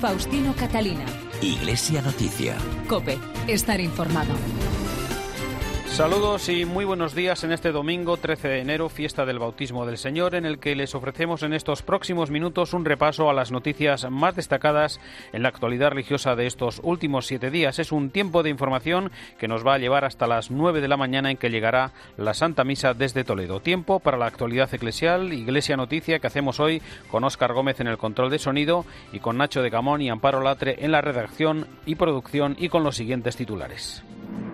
Faustino Catalina. Iglesia Noticia. COPE. Estar informado. Saludos y muy buenos días en este domingo 13 de enero, fiesta del Bautismo del Señor, en el que les ofrecemos en estos próximos minutos un repaso a las noticias más destacadas en la actualidad religiosa de estos últimos 7 días. Es un tiempo de información que nos va a llevar hasta las 9 de la mañana, en que llegará la Santa Misa desde Toledo. Tiempo para la actualidad eclesial, Iglesia Noticia, que hacemos hoy con Óscar Gómez en el control de sonido y con Nacho de Camón y Amparo Latre en la redacción y producción, y con los siguientes titulares.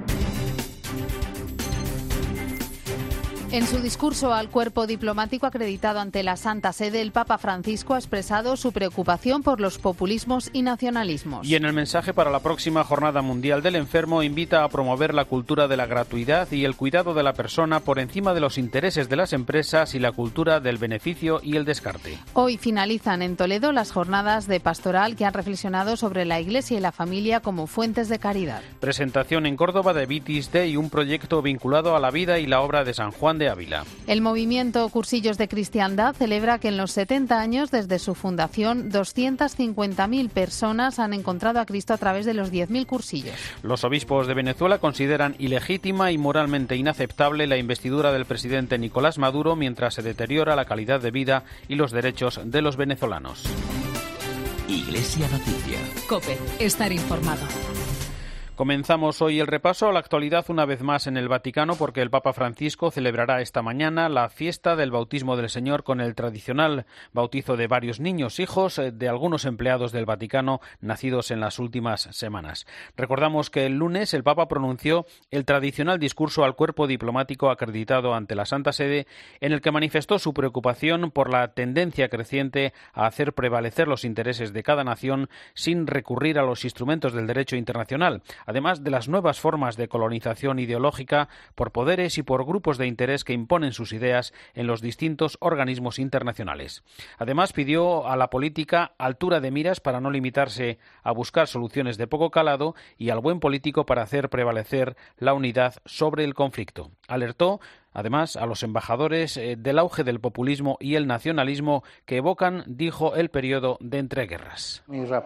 En su discurso al cuerpo diplomático acreditado ante la Santa Sede, el Papa Francisco ha expresado su preocupación por los populismos y nacionalismos. Y en el mensaje para la próxima Jornada Mundial del Enfermo, invita a promover la cultura de la gratuidad y el cuidado de la persona por encima de los intereses de las empresas y la cultura del beneficio y el descarte. Hoy finalizan en Toledo las jornadas de pastoral que han reflexionado sobre la Iglesia y la familia como fuentes de caridad. Presentación en Córdoba de Vitis Dei, un proyecto vinculado a la vida y la obra de San Juan de Ávila. El movimiento Cursillos de Cristiandad celebra que en los 70 años desde su fundación, 250.000 personas han encontrado a Cristo a través de los 10.000 cursillos. Los obispos de Venezuela consideran ilegítima y moralmente inaceptable la investidura del presidente Nicolás Maduro, mientras se deteriora la calidad de vida y los derechos de los venezolanos. Iglesia Noticia. COPE. Estar informado. Comenzamos hoy el repaso a la actualidad una vez más en el Vaticano, porque el Papa Francisco celebrará esta mañana la fiesta del Bautismo del Señor con el tradicional bautizo de varios niños, hijos de algunos empleados del Vaticano nacidos en las últimas semanas. Recordamos que el lunes el Papa pronunció el tradicional discurso al cuerpo diplomático acreditado ante la Santa Sede, en el que manifestó su preocupación por la tendencia creciente a hacer prevalecer los intereses de cada nación sin recurrir a los instrumentos del derecho internacional, además de las nuevas formas de colonización ideológica por poderes y por grupos de interés que imponen sus ideas en los distintos organismos internacionales. Además, pidió a la política altura de miras para no limitarse a buscar soluciones de poco calado, y al buen político para hacer prevalecer la unidad sobre el conflicto. Alertó además a los embajadores del auge del populismo y el nacionalismo que evocan, dijo, el periodo de entreguerras.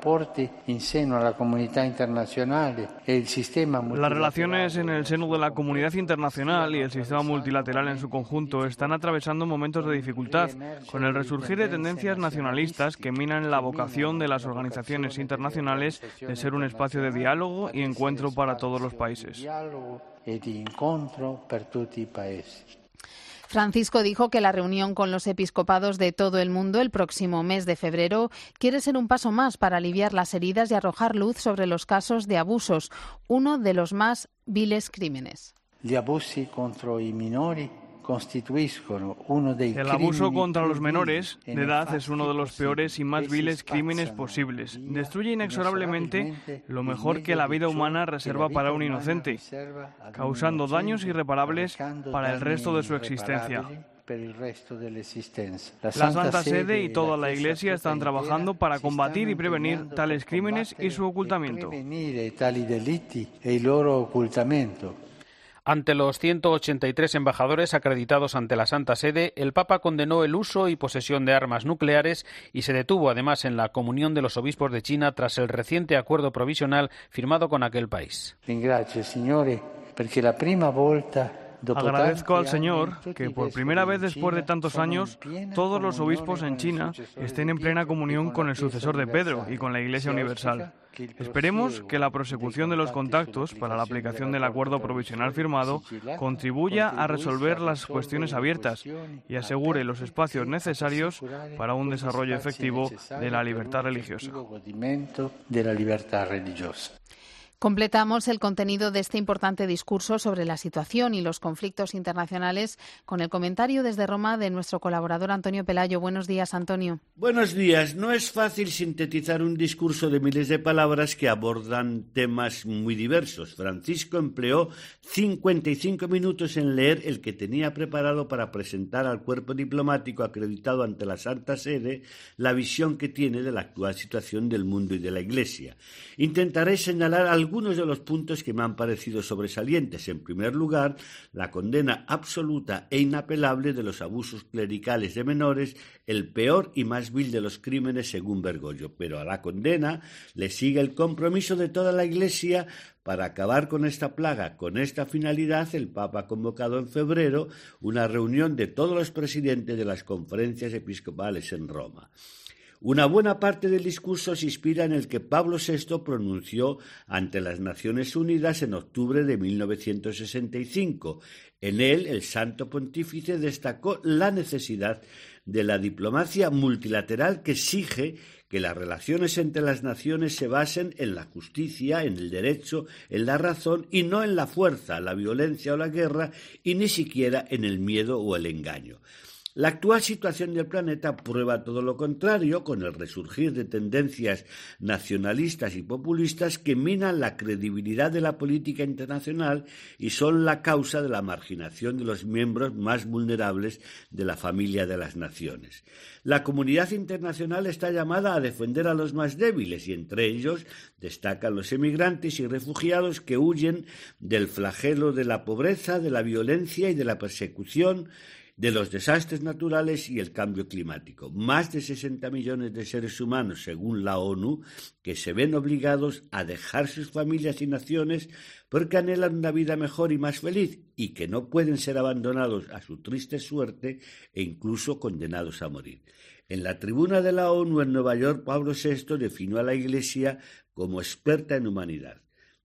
Las relaciones en el seno de la comunidad internacional y el sistema multilateral en su conjunto están atravesando momentos de dificultad, con el resurgir de tendencias nacionalistas que minan la vocación de las organizaciones internacionales de ser un espacio de diálogo y encuentro para todos los países. Francisco dijo que la reunión con los episcopados de todo el mundo el próximo mes de febrero quiere ser un paso más para aliviar las heridas y arrojar luz sobre los casos de abusos, uno de los más viles crímenes. El abuso contra los menores de edad es uno de los peores y más viles crímenes posibles. Destruye inexorablemente lo mejor que la vida humana reserva para un inocente, causando daños irreparables para el resto de su existencia. La Santa Sede y toda la Iglesia están trabajando para combatir y prevenir tales crímenes y su ocultamiento. Ante los 183 embajadores acreditados ante la Santa Sede, el Papa condenó el uso y posesión de armas nucleares y se detuvo además en la comunión de los obispos de China tras el reciente acuerdo provisional firmado con aquel país. Agradezco al Señor que por primera vez después de tantos años todos los obispos en China estén en plena comunión con el sucesor de Pedro y con la Iglesia Universal. Esperemos que la prosecución de los contactos para la aplicación del acuerdo provisional firmado contribuya a resolver las cuestiones abiertas y asegure los espacios necesarios para un desarrollo efectivo de la libertad religiosa. Completamos el contenido de este importante discurso sobre la situación y los conflictos internacionales con el comentario desde Roma de nuestro colaborador Antonio Pelayo. Buenos días, Antonio. Buenos días. No es fácil sintetizar un discurso de miles de palabras que abordan temas muy diversos. Francisco empleó 55 minutos en leer el que tenía preparado para presentar al cuerpo diplomático acreditado ante la Santa Sede la visión que tiene de la actual situación del mundo y de la Iglesia. Intentaré señalar algunos algunos de los puntos que me han parecido sobresalientes. En primer lugar, la condena absoluta e inapelable de los abusos clericales de menores, el peor y más vil de los crímenes según Bergoglio. Pero a la condena le sigue el compromiso de toda la Iglesia para acabar con esta plaga. Con esta finalidad, el Papa ha convocado en febrero una reunión de todos los presidentes de las conferencias episcopales en Roma. Una buena parte del discurso se inspira en el que Pablo VI pronunció ante las Naciones Unidas en octubre de 1965. En él, el Santo Pontífice destacó la necesidad de la diplomacia multilateral que exige que las relaciones entre las naciones se basen en la justicia, en el derecho, en la razón y no en la fuerza, la violencia o la guerra, y ni siquiera en el miedo o el engaño. La actual situación del planeta prueba todo lo contrario, con el resurgir de tendencias nacionalistas y populistas que minan la credibilidad de la política internacional y son la causa de la marginación de los miembros más vulnerables de la familia de las naciones. La comunidad internacional está llamada a defender a los más débiles y entre ellos destacan los emigrantes y refugiados que huyen del flagelo de la pobreza, de la violencia y de la persecución, de los desastres naturales y el cambio climático. Más de 60 millones de seres humanos, según la ONU, que se ven obligados a dejar sus familias y naciones porque anhelan una vida mejor y más feliz y que no pueden ser abandonados a su triste suerte e incluso condenados a morir. En la tribuna de la ONU en Nueva York, Pablo VI definió a la Iglesia como experta en humanidad.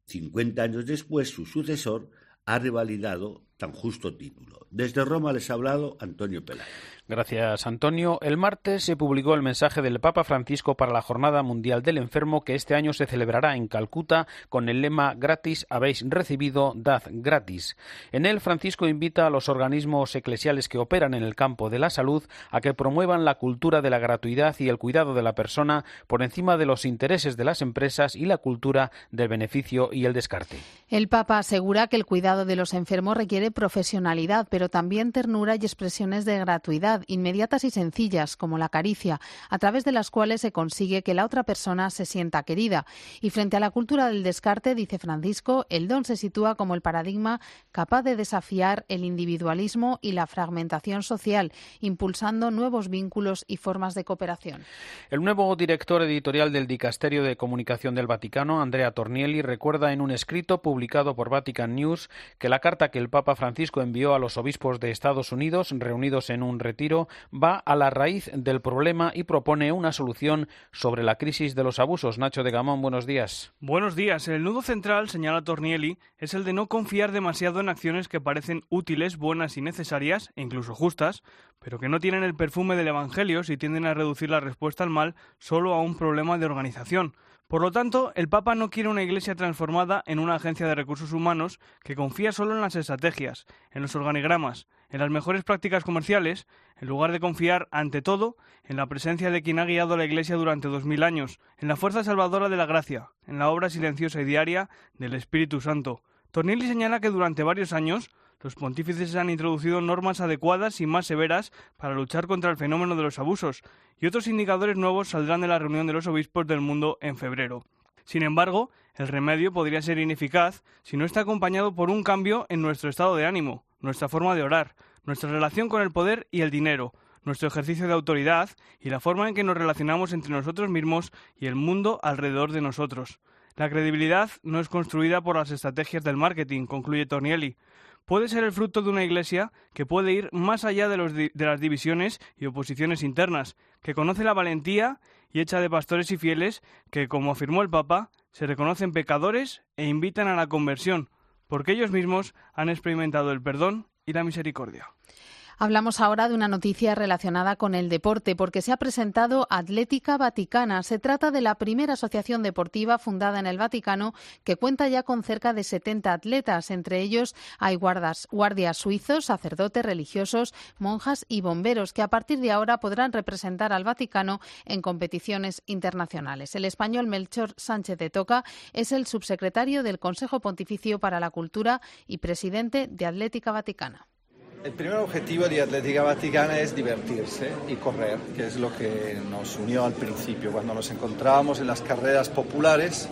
50 años después, su sucesor ha revalidado tan justo título. Desde Roma les ha hablado Antonio Pelayo. Gracias, Antonio. El martes se publicó el mensaje del Papa Francisco para la Jornada Mundial del Enfermo, que este año se celebrará en Calcuta con el lema «Gratis habéis recibido, dad gratis». En él, Francisco invita a los organismos eclesiales que operan en el campo de la salud a que promuevan la cultura de la gratuidad y el cuidado de la persona por encima de los intereses de las empresas y la cultura del beneficio y el descarte. El Papa asegura que el cuidado de los enfermos requiere profesionalidad, pero también ternura y expresiones de gratuidad, inmediatas y sencillas, como la caricia, a través de las cuales se consigue que la otra persona se sienta querida. Y frente a la cultura del descarte, dice Francisco, el don se sitúa como el paradigma capaz de desafiar el individualismo y la fragmentación social, impulsando nuevos vínculos y formas de cooperación. El nuevo director editorial del Dicasterio de Comunicación del Vaticano, Andrea Tornielli, recuerda en un escrito publicado por Vatican News que la carta que el Papa Francisco envió a los obispos de Estados Unidos, reunidos en un retiro, va a la raíz del problema y propone una solución sobre la crisis de los abusos. Nacho de Gamón, buenos días. Buenos días. El nudo central, señala Tornielli, es el de no confiar demasiado en acciones que parecen útiles, buenas y necesarias, e incluso justas, pero que no tienen el perfume del Evangelio si tienden a reducir la respuesta al mal solo a un problema de organización. Por lo tanto, el Papa no quiere una Iglesia transformada en una agencia de recursos humanos que confía solo en las estrategias, en los organigramas, en las mejores prácticas comerciales, en lugar de confiar, ante todo, en la presencia de quien ha guiado a la Iglesia durante 2000 años, en la fuerza salvadora de la gracia, en la obra silenciosa y diaria del Espíritu Santo. Tornielli señala que durante varios años los pontífices han introducido normas adecuadas y más severas para luchar contra el fenómeno de los abusos, y otros indicadores nuevos saldrán de la reunión de los obispos del mundo en febrero. Sin embargo, el remedio podría ser ineficaz si no está acompañado por un cambio en nuestro estado de ánimo, nuestra forma de orar, nuestra relación con el poder y el dinero, nuestro ejercicio de autoridad y la forma en que nos relacionamos entre nosotros mismos y el mundo alrededor de nosotros. La credibilidad no es construida por las estrategias del marketing, concluye Tornielli. Puede ser el fruto de una Iglesia que puede ir más allá de las divisiones y oposiciones internas, que conoce la valentía y hecha de pastores y fieles que, como afirmó el Papa, se reconocen pecadores e invitan a la conversión, porque ellos mismos han experimentado el perdón y la misericordia. Hablamos ahora de una noticia relacionada con el deporte, porque se ha presentado Atlética Vaticana. Se trata de la primera asociación deportiva fundada en el Vaticano que cuenta ya con cerca de 70 atletas. Entre ellos hay guardias suizos, sacerdotes, religiosos, monjas y bomberos, que a partir de ahora podrán representar al Vaticano en competiciones internacionales. El español Melchor Sánchez de Toca es el subsecretario del Consejo Pontificio para la Cultura y presidente de Atlética Vaticana. El primer objetivo de Atlética Vaticana es divertirse y correr, que es lo que nos unió al principio. Cuando nos encontrábamos en las carreras populares,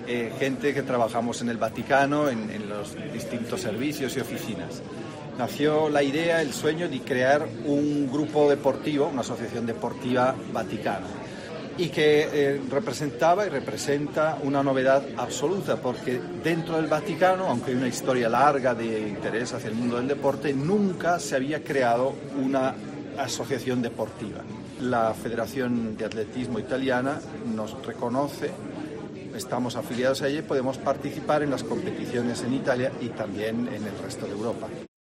gente que trabajamos en el Vaticano, en los distintos servicios y oficinas. Nació la idea, el sueño de crear un grupo deportivo, una asociación deportiva vaticana, y que representaba y representa una novedad absoluta, porque dentro del Vaticano, aunque hay una historia larga de interés hacia el mundo del deporte, nunca se había creado una asociación deportiva. La Federación de Atletismo Italiana nos reconoce, estamos afiliados a ella y podemos participar en las competiciones en Italia y también en el resto de Europa.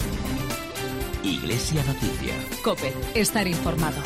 Iglesia Noticia. COPE. Estar informado.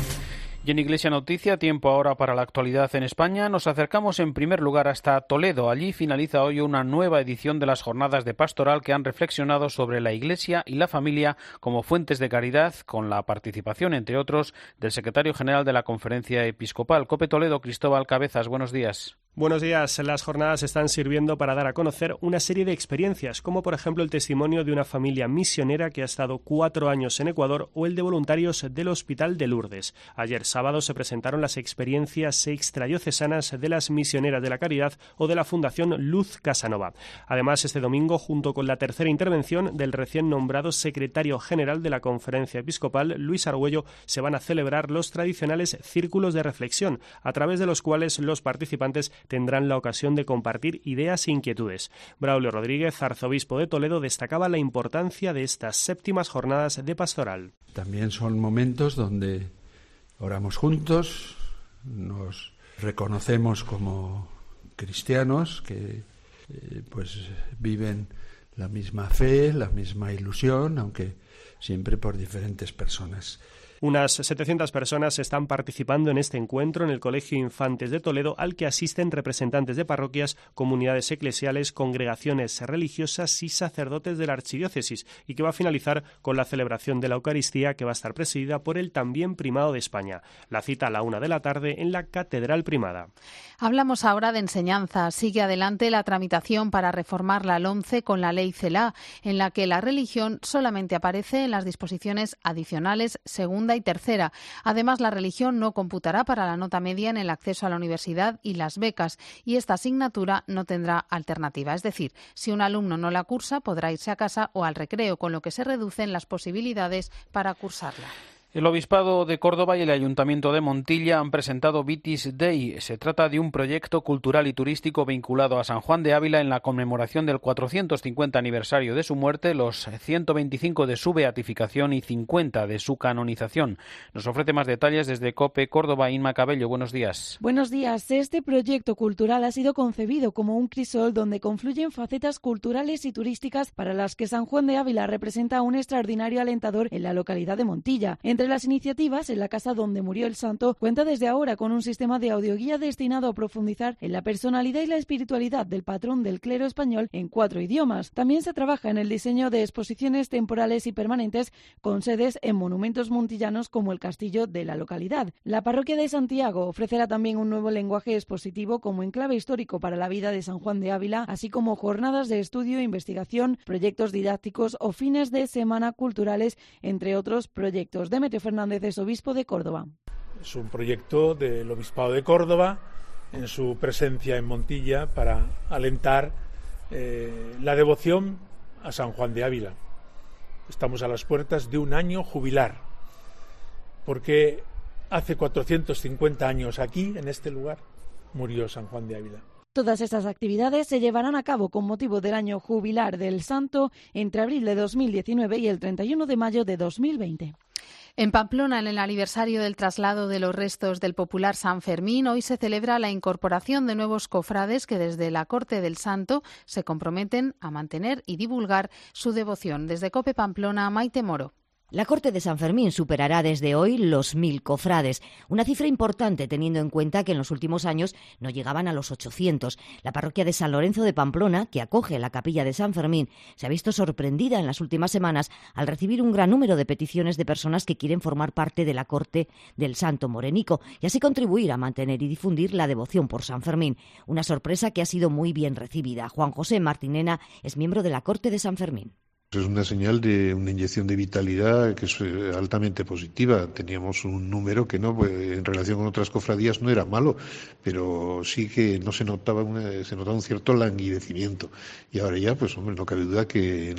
Y en Iglesia Noticia, tiempo ahora para la actualidad en España. Nos acercamos en primer lugar hasta Toledo. Allí finaliza hoy una nueva edición de las jornadas de pastoral que han reflexionado sobre la Iglesia y la familia como fuentes de caridad, con la participación, entre otros, del secretario general de la Conferencia Episcopal. COPE Toledo, Cristóbal Cabezas, buenos días. Buenos días. Las jornadas están sirviendo para dar a conocer una serie de experiencias, como por ejemplo el testimonio de una familia misionera que ha estado 4 años en Ecuador o el de voluntarios del Hospital de Lourdes. Ayer sábado se presentaron las experiencias extradiocesanas de las misioneras de la Caridad o de la Fundación Luz Casanova. Además, este domingo, junto con la tercera intervención del recién nombrado secretario general de la Conferencia Episcopal, Luis Argüello, se van a celebrar los tradicionales círculos de reflexión, a través de los cuales los participantes tendrán la ocasión de compartir ideas e inquietudes. Braulio Rodríguez, arzobispo de Toledo, destacaba la importancia de estas séptimas jornadas de pastoral. También son momentos donde oramos juntos, nos reconocemos como cristianos que pues viven la misma fe, la misma ilusión, aunque siempre por diferentes personas. Unas 700 personas están participando en este encuentro en el Colegio Infantes de Toledo, al que asisten representantes de parroquias, comunidades eclesiales, congregaciones religiosas y sacerdotes de la archidiócesis, y que va a finalizar con la celebración de la Eucaristía, que va a estar presidida por el también Primado de España. La cita a la 1:00 p.m. en la Catedral Primada. Hablamos ahora de enseñanza. Sigue adelante la tramitación para reformar la LOMCE con la Ley CELA, en la que la religión solamente aparece en las disposiciones adicionales segunda y tercera. Además, la religión no computará para la nota media en el acceso a la universidad y las becas, y esta asignatura no tendrá alternativa. Es decir, si un alumno no la cursa, podrá irse a casa o al recreo, con lo que se reducen las posibilidades para cursarla. El Obispado de Córdoba y el Ayuntamiento de Montilla han presentado Vitis Dei. Se trata de un proyecto cultural y turístico vinculado a San Juan de Ávila en la conmemoración del 450 aniversario de su muerte, los 125 de su beatificación y 50 de su canonización. Nos ofrece más detalles desde COPE Córdoba, Inma Cabello. Buenos días. Buenos días. Este proyecto cultural ha sido concebido como un crisol donde confluyen facetas culturales y turísticas para las que San Juan de Ávila representa un extraordinario alentador en la localidad de Montilla. Entre las iniciativas, en la casa donde murió el santo, cuenta desde ahora con un sistema de audioguía destinado a profundizar en la personalidad y la espiritualidad del patrón del clero español en 4 idiomas. También se trabaja en el diseño de exposiciones temporales y permanentes con sedes en monumentos montillanos como el castillo de la localidad. La parroquia de Santiago ofrecerá también un nuevo lenguaje expositivo como enclave histórico para la vida de San Juan de Ávila, así como jornadas de estudio e investigación, proyectos didácticos o fines de semana culturales, entre otros proyectos. Demetrio Fernández es obispo de Córdoba. Es un proyecto del Obispado de Córdoba en su presencia en Montilla para alentar la devoción a San Juan de Ávila. Estamos a las puertas de un año jubilar, porque hace 450 años aquí, en este lugar, murió San Juan de Ávila. Todas estas actividades se llevarán a cabo con motivo del año jubilar del santo entre abril de 2019 y el 31 de mayo de 2020. En Pamplona, en el aniversario del traslado de los restos del popular San Fermín, hoy se celebra la incorporación de nuevos cofrades que desde la Corte del Santo se comprometen a mantener y divulgar su devoción. Desde COPE Pamplona, Maite Moro. La Corte de San Fermín superará desde hoy los 1000 cofrades, una cifra importante teniendo en cuenta que en los últimos años no llegaban a los 800. La parroquia de San Lorenzo de Pamplona, que acoge la capilla de San Fermín, se ha visto sorprendida en las últimas semanas al recibir un gran número de peticiones de personas que quieren formar parte de la Corte del Santo Morenico y así contribuir a mantener y difundir la devoción por San Fermín. Una sorpresa que ha sido muy bien recibida. Juan José Martinena es miembro de la Corte de San Fermín. Es una señal de una inyección de vitalidad que es altamente positiva. Teníamos un número que en relación con otras cofradías no era malo, pero sí que no se notaba un cierto languidecimiento. Y ahora ya, pues hombre, no cabe duda que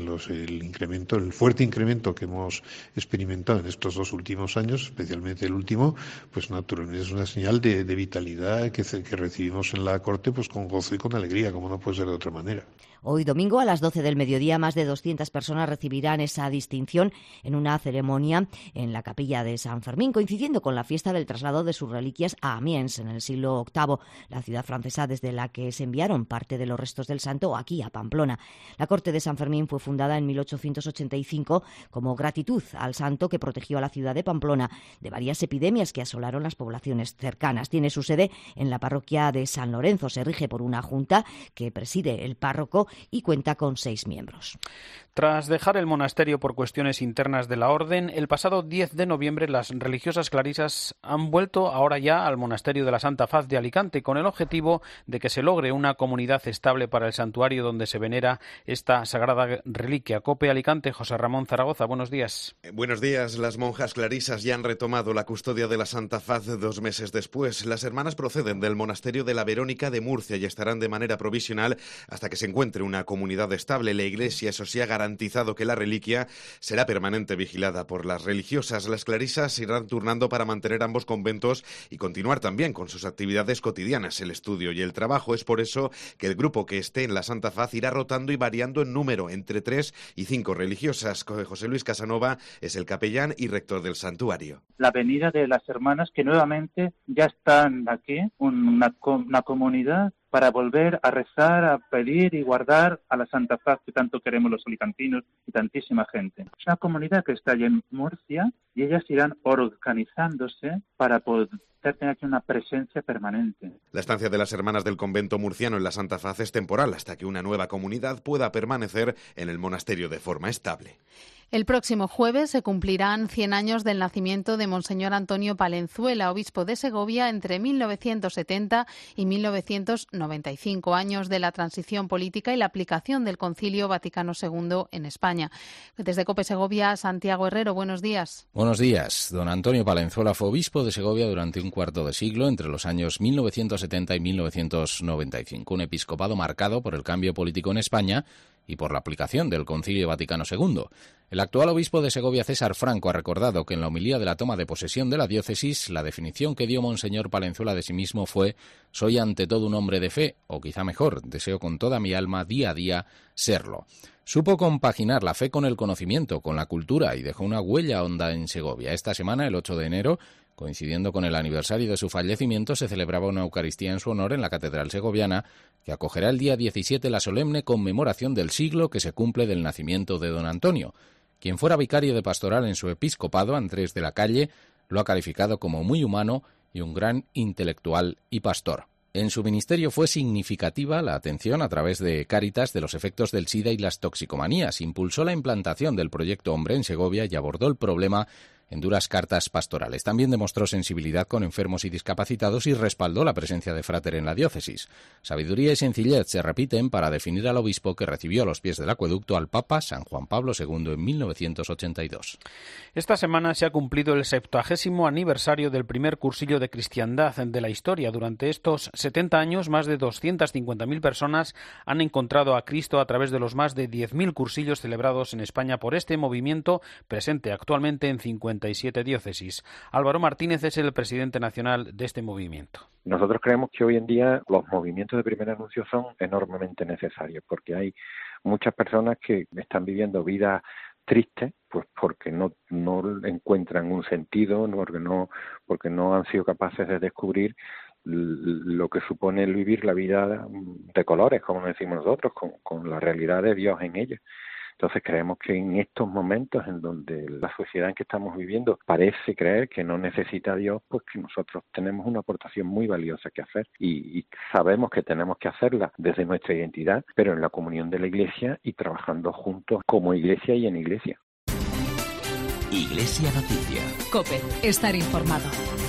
el fuerte incremento que hemos experimentado en estos 2 últimos años, especialmente el último, pues naturalmente es una señal de vitalidad que recibimos en la corte pues con gozo y con alegría, como no puede ser de otra manera. Hoy domingo a las 12 del mediodía más de 200 personas recibirán esa distinción en una ceremonia en la capilla de San Fermín, coincidiendo con la fiesta del traslado de sus reliquias a Amiens en el siglo VIII, la ciudad francesa desde la que se enviaron parte de los restos del santo aquí a Pamplona. La corte de San Fermín fue fundada en 1885 como gratitud al santo que protegió a la ciudad de Pamplona de varias epidemias que asolaron las poblaciones cercanas. Tiene su sede en la parroquia de San Lorenzo. Se rige por una junta que preside el párroco y cuenta con 6 miembros. Tras dejar el monasterio por cuestiones internas de la orden, el pasado 10 de noviembre las religiosas clarisas han vuelto ahora ya al monasterio de la Santa Faz de Alicante con el objetivo de que se logre una comunidad estable para el santuario donde se venera esta sagrada reliquia. COPE Alicante, José Ramón Zaragoza, buenos días. Buenos días. Las monjas clarisas ya han retomado la custodia de la Santa Faz 2 meses después. Las hermanas proceden del monasterio de la Verónica de Murcia y estarán de manera provisional hasta que se encuentre una comunidad estable. La Iglesia, eso sí, ha garantizado que la reliquia será permanente vigilada por las religiosas. Las clarisas se irán turnando para mantener ambos conventos y continuar también con sus actividades cotidianas, el estudio y el trabajo. Es por eso que el grupo que esté en la Santa Faz irá rotando y variando en número, entre 3 y 5 religiosas. José Luis Casanova es el capellán y rector del santuario. La venida de las hermanas que nuevamente ya están aquí, una comunidad para volver a rezar, a pedir y guardar a la Santa Faz que tanto queremos los alicantinos y tantísima gente. Es una comunidad que está allí en Murcia y ellas irán organizándose para poder tener aquí una presencia permanente. La estancia de las hermanas del convento murciano en la Santa Faz es temporal hasta que una nueva comunidad pueda permanecer en el monasterio de forma estable. El próximo jueves se cumplirán 100 años del nacimiento de Monseñor Antonio Palenzuela, obispo de Segovia, entre 1970 y 1995, años de la transición política y la aplicación del Concilio Vaticano II en España. Desde COPE Segovia, Santiago Herrero, buenos días. Buenos días. Don Antonio Palenzuela fue obispo de Segovia durante un cuarto de siglo, entre los años 1970 y 1995, un episcopado marcado por el cambio político en España y por la aplicación del Concilio Vaticano II. El actual obispo de Segovia, César Franco, ha recordado que en la homilía de la toma de posesión de la diócesis, la definición que dio Monseñor Palenzuela de sí mismo fue: soy ante todo un hombre de fe, o quizá mejor, deseo con toda mi alma día a día serlo. Supo compaginar la fe con el conocimiento, con la cultura, y dejó una huella honda en Segovia. Esta semana, el 8 de enero, coincidiendo con el aniversario de su fallecimiento, se celebraba una Eucaristía en su honor en la Catedral Segoviana, que acogerá el día 17 la solemne conmemoración del siglo que se cumple del nacimiento de don Antonio. Quien fuera vicario de pastoral en su episcopado, Andrés de la Calle, lo ha calificado como muy humano y un gran intelectual y pastor. En su ministerio fue significativa la atención a través de Cáritas de los efectos del SIDA y las toxicomanías. Impulsó la implantación del proyecto Hombre en Segovia y abordó el problema en duras cartas pastorales. También demostró sensibilidad con enfermos y discapacitados y respaldó la presencia de Frater en la diócesis. Sabiduría y sencillez se repiten para definir al obispo que recibió a los pies del acueducto al Papa San Juan Pablo II en 1982. Esta semana se ha cumplido el 70º aniversario del primer cursillo de cristiandad de la historia. Durante estos 70 años, más de 250.000 personas han encontrado a Cristo a través de los más de 10.000 cursillos celebrados en España por este movimiento, presente actualmente en 57 diócesis. Álvaro Martínez es el presidente nacional de este movimiento. Nosotros creemos que hoy en día los movimientos de primer anuncio son enormemente necesarios, porque hay muchas personas que están viviendo vidas tristes, pues porque no encuentran un sentido, porque no han sido capaces de descubrir lo que supone el vivir la vida de colores, como decimos nosotros, con la realidad de Dios en ella. Entonces creemos que en estos momentos en donde la sociedad en que estamos viviendo parece creer que no necesita a Dios, pues que nosotros tenemos una aportación muy valiosa que hacer y sabemos que tenemos que hacerla desde nuestra identidad, pero en la comunión de la Iglesia y trabajando juntos como Iglesia y en Iglesia. Iglesia Noticia. COPE. Estar informado.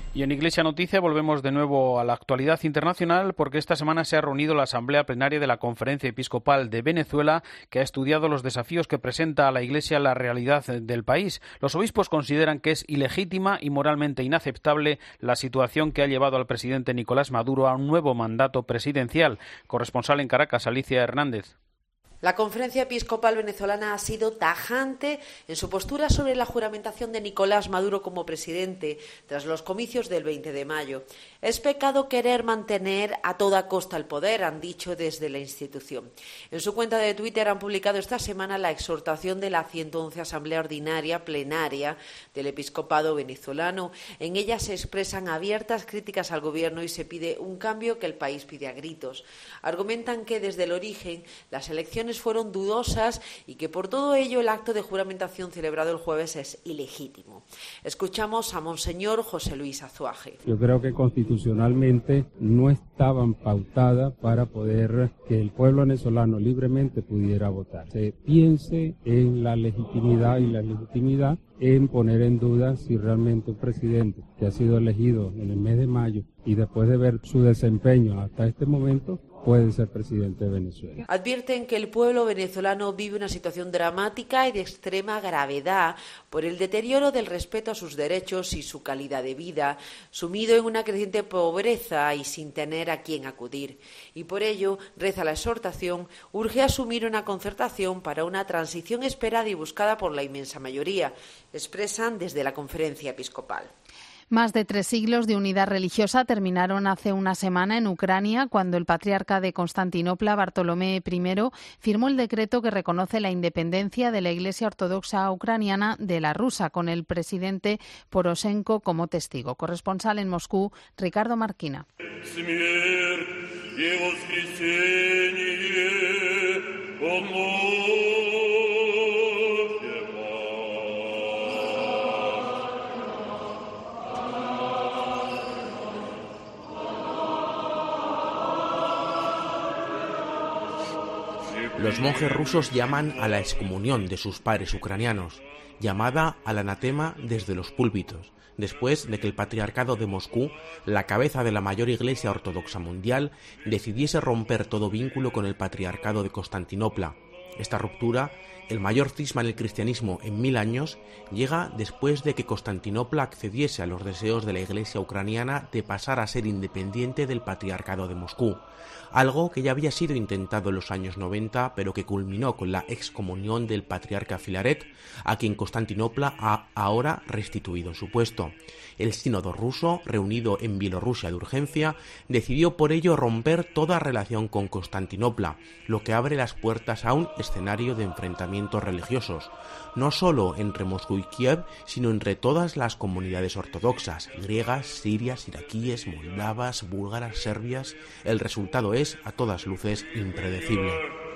Y en Iglesia Noticia volvemos de nuevo a la actualidad internacional porque esta semana se ha reunido la Asamblea Plenaria de la Conferencia Episcopal de Venezuela, que ha estudiado los desafíos que presenta a la Iglesia la realidad del país. Los obispos consideran que es ilegítima y moralmente inaceptable la situación que ha llevado al presidente Nicolás Maduro a un nuevo mandato presidencial. Corresponsal en Caracas, Alicia Hernández. La Conferencia Episcopal venezolana ha sido tajante en su postura sobre la juramentación de Nicolás Maduro como presidente tras los comicios del 20 de mayo. Es pecado querer mantener a toda costa el poder, han dicho desde la institución. En su cuenta de Twitter han publicado esta semana la exhortación de la 111 Asamblea Ordinaria Plenaria del Episcopado venezolano. En ella se expresan abiertas críticas al gobierno y se pide un cambio que el país pide a gritos. Argumentan que desde el origen las elecciones fueron dudosas y que por todo ello el acto de juramentación celebrado el jueves es ilegítimo. Escuchamos a Monseñor José Luis Azuaje. Yo creo que constitucionalmente no estaban pautadas para poder que el pueblo venezolano libremente pudiera votar. Se piense en la legitimidad y la legitimidad en poner en duda si realmente un presidente que ha sido elegido en el mes de mayo y después de ver su desempeño hasta este momento puede ser presidente de Venezuela. Advierten que el pueblo venezolano vive una situación dramática y de extrema gravedad por el deterioro del respeto a sus derechos y su calidad de vida, sumido en una creciente pobreza y sin tener a quién acudir. Y por ello, reza la exhortación, urge asumir una concertación para una transición esperada y buscada por la inmensa mayoría, expresan desde la Conferencia Episcopal. Más de 3 siglos de unidad religiosa terminaron hace una semana en Ucrania cuando el patriarca de Constantinopla, Bartolomé I, firmó el decreto que reconoce la independencia de la Iglesia Ortodoxa ucraniana de la rusa, con el presidente Poroshenko como testigo. Corresponsal en Moscú, Ricardo Marquina. Los monjes rusos llaman a la excomunión de sus pares ucranianos, llamada al anatema desde los púlpitos, después de que el Patriarcado de Moscú, la cabeza de la mayor iglesia ortodoxa mundial, decidiese romper todo vínculo con el Patriarcado de Constantinopla. Esta ruptura, el mayor cisma en el cristianismo en 1000 años, llega después de que Constantinopla accediese a los deseos de la iglesia ucraniana de pasar a ser independiente del Patriarcado de Moscú, algo que ya había sido intentado en los años 90, pero que culminó con la excomunión del patriarca Filaret, a quien Constantinopla ha ahora restituido su puesto. El sínodo ruso, reunido en Bielorrusia de urgencia, decidió por ello romper toda relación con Constantinopla, lo que abre las puertas a un escenario de enfrentamientos religiosos, no solo entre Moscú y Kiev, sino entre todas las comunidades ortodoxas, griegas, sirias, iraquíes, moldavas, búlgaras, serbias. El resultado es, a todas luces, impredecible.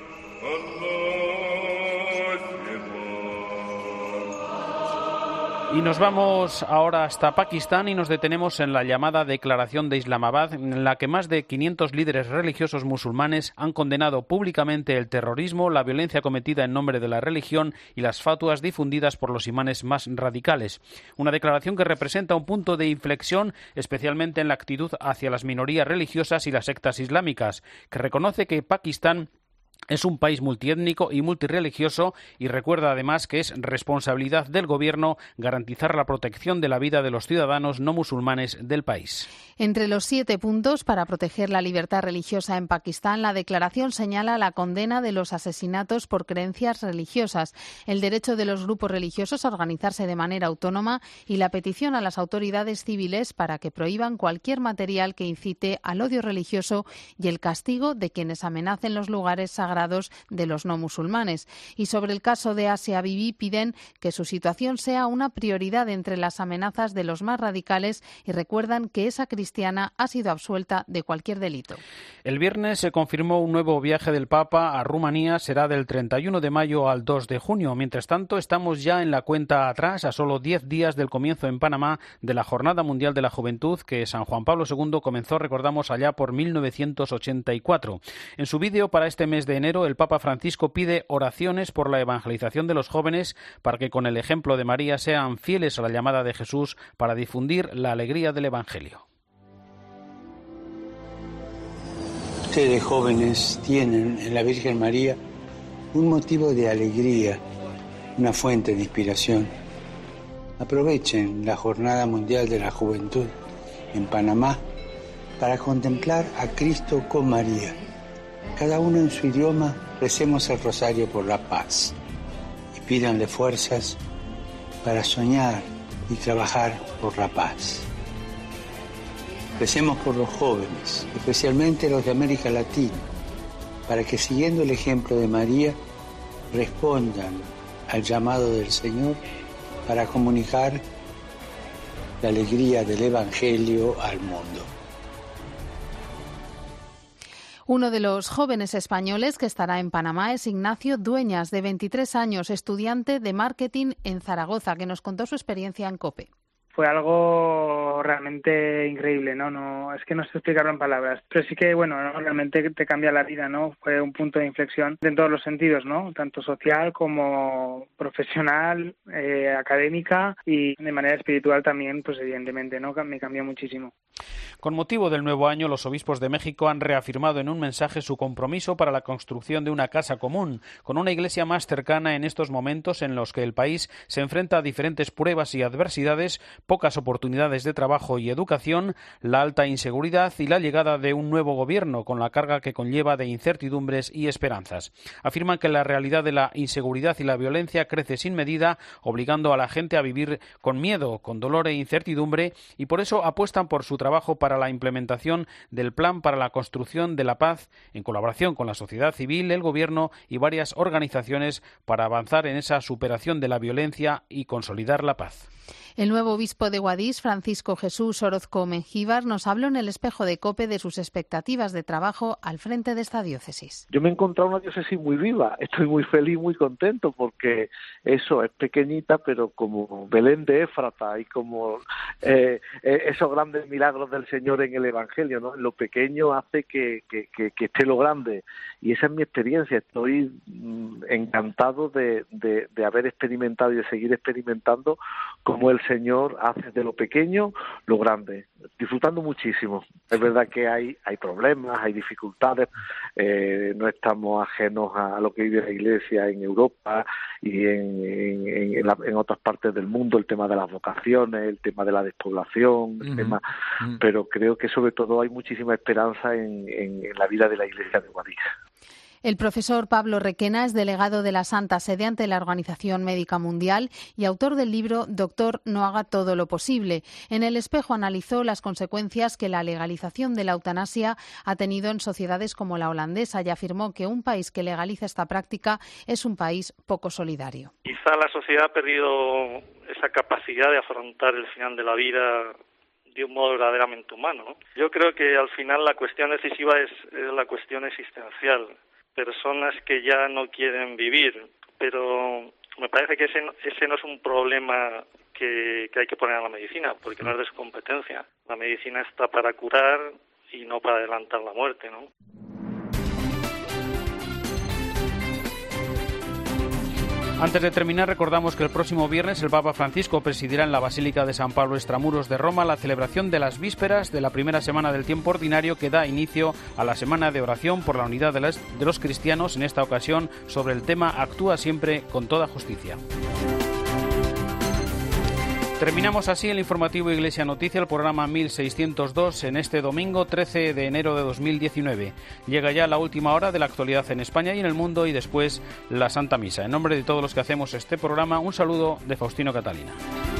Y nos vamos ahora hasta Pakistán y nos detenemos en la llamada Declaración de Islamabad, en la que más de 500 líderes religiosos musulmanes han condenado públicamente el terrorismo, la violencia cometida en nombre de la religión y las fatuas difundidas por los imanes más radicales. Una declaración que representa un punto de inflexión, especialmente en la actitud hacia las minorías religiosas y las sectas islámicas, que reconoce que Pakistán es un país multiétnico y multirreligioso y recuerda además que es responsabilidad del gobierno garantizar la protección de la vida de los ciudadanos no musulmanes del país. Entre los 7 puntos para proteger la libertad religiosa en Pakistán, la declaración señala la condena de los asesinatos por creencias religiosas, el derecho de los grupos religiosos a organizarse de manera autónoma y la petición a las autoridades civiles para que prohíban cualquier material que incite al odio religioso y el castigo de quienes amenacen los lugares sagrados de los no musulmanes. Y sobre el caso de Asia Bibi piden que su situación sea una prioridad entre las amenazas de los más radicales y recuerdan que esa cristiana ha sido absuelta de cualquier delito. El viernes se confirmó un nuevo viaje del Papa a Rumanía, será del 31 de mayo al 2 de junio. Mientras tanto, estamos ya en la cuenta atrás, a solo 10 días del comienzo en Panamá de la Jornada Mundial de la Juventud que San Juan Pablo II comenzó, recordamos, allá por 1984. En su vídeo para este mes de enero, el Papa Francisco pide oraciones por la evangelización de los jóvenes para que con el ejemplo de María sean fieles a la llamada de Jesús para difundir la alegría del Evangelio. Ustedes jóvenes tienen en la Virgen María un motivo de alegría, una fuente de inspiración. Aprovechen la Jornada Mundial de la Juventud en Panamá para contemplar a Cristo con María. Cada uno en su idioma recemos el rosario por la paz y pídanle fuerzas para soñar y trabajar por la paz. Recemos por los jóvenes, especialmente los de América Latina, para que siguiendo el ejemplo de María respondan al llamado del Señor para comunicar la alegría del Evangelio al mundo. Uno de los jóvenes españoles que estará en Panamá es Ignacio Dueñas, de 23 años, estudiante de marketing en Zaragoza, que nos contó su experiencia en COPE. Fue algo realmente increíble, ¿no? Es que no sé explicarlo en palabras, pero sí que, bueno, ¿no? Realmente te cambia la vida, ¿no? Fue un punto de inflexión en todos los sentidos, ¿no? Tanto social como profesional, académica y de manera espiritual también, pues evidentemente, ¿no? Me cambió muchísimo. Con motivo del nuevo año, los obispos de México han reafirmado en un mensaje su compromiso para la construcción de una casa común, con una iglesia más cercana en estos momentos en los que el país se enfrenta a diferentes pruebas y adversidades, pocas oportunidades de trabajo y educación, la alta inseguridad y la llegada de un nuevo gobierno con la carga que conlleva de incertidumbres y esperanzas. Afirman que la realidad de la inseguridad y la violencia crece sin medida, obligando a la gente a vivir con miedo, con dolor e incertidumbre, y por eso apuestan por su trabajo para la implementación del Plan para la Construcción de la Paz, en colaboración con la sociedad civil, el Gobierno y varias organizaciones para avanzar en esa superación de la violencia y consolidar la paz. El nuevo obispo de Guadix, Francisco Jesús Orozco Mengíbar, nos habló en el espejo de COPE de sus expectativas de trabajo al frente de esta diócesis. Yo me he encontrado una diócesis muy viva, estoy muy feliz, muy contento, porque eso es pequeñita, pero como Belén de Éfrata y como esos grandes milagros del Señor en el Evangelio, ¿no? Lo pequeño hace que esté lo grande, y esa es mi experiencia. Estoy encantado de haber experimentado y de seguir experimentando cómo el Señor hace de lo pequeño lo grande, disfrutando muchísimo. Es verdad que hay problemas, hay dificultades, no estamos ajenos a lo que vive la Iglesia en Europa y en otras partes del mundo, el tema de las vocaciones, el tema de la despoblación, pero creo que sobre todo hay muchísima esperanza en la vida de la Iglesia de Guadix. El profesor Pablo Requena es delegado de la Santa Sede ante la Organización Médica Mundial y autor del libro Doctor, no haga todo lo posible. En el espejo analizó las consecuencias que la legalización de la eutanasia ha tenido en sociedades como la holandesa y afirmó que un país que legaliza esta práctica es un país poco solidario. Quizá la sociedad ha perdido esa capacidad de afrontar el final de la vida de un modo verdaderamente humano, ¿no? Yo creo que al final la cuestión decisiva es la cuestión existencial. Personas que ya no quieren vivir, pero me parece que ese no es un problema que hay que poner a la medicina, porque no es de su competencia. La medicina está para curar y no para adelantar la muerte, ¿no? Antes de terminar, recordamos que el próximo viernes el Papa Francisco presidirá en la Basílica de San Pablo Extramuros de Roma la celebración de las vísperas de la primera semana del tiempo ordinario que da inicio a la semana de oración por la unidad de los cristianos, en esta ocasión sobre el tema Actúa siempre con toda justicia. Terminamos así el informativo Iglesia Noticia, el programa 1602, en este domingo 13 de enero de 2019. Llega ya la última hora de la actualidad en España y en el mundo y después la Santa Misa. En nombre de todos los que hacemos este programa, un saludo de Faustino Catalina.